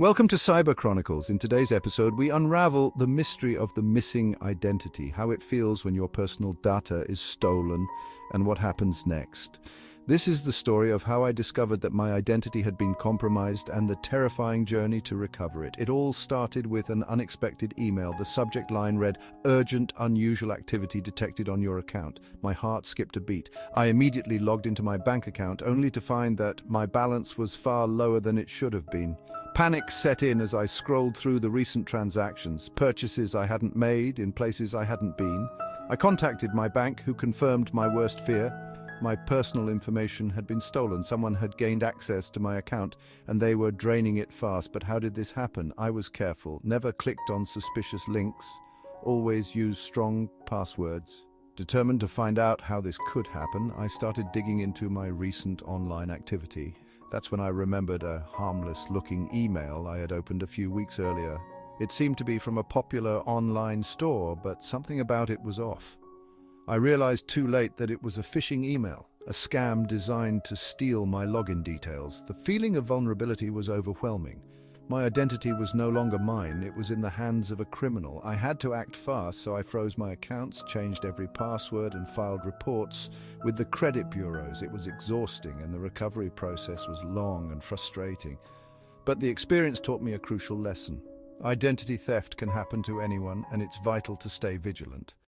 Welcome to Cyber Chronicles. In today's episode, we unravel the mystery of the missing identity, how it feels when your personal data is stolen, and what happens next. This is the story of how I discovered that my identity had been compromised and the terrifying journey to recover it. It all started with an unexpected email. The subject line read, "Urgent, unusual activity detected on your account." My heart skipped a beat. I immediately logged into my bank account, only to find that my balance was far lower than it should have been. Panic set in as I scrolled through the recent transactions, purchases I hadn't made in places I hadn't been. I contacted my bank, who confirmed my worst fear. My personal information had been stolen. Someone had gained access to my account, and they were draining it fast. But how did this happen? I was careful, never clicked on suspicious links, always used strong passwords. Determined to find out how this could happen, I started digging into my recent online activity. That's when I remembered a harmless-looking email I had opened a few weeks earlier. It seemed to be from a popular online store, but something about it was off. I realized too late that it was a phishing email, a scam designed to steal my login details. The feeling of vulnerability was overwhelming. My identity was no longer mine, it was in the hands of a criminal. I had to act fast, so I froze my accounts, changed every password, and filed reports with the credit bureaus. It was exhausting, and the recovery process was long and frustrating. But the experience taught me a crucial lesson. Identity theft can happen to anyone, and it's vital to stay vigilant.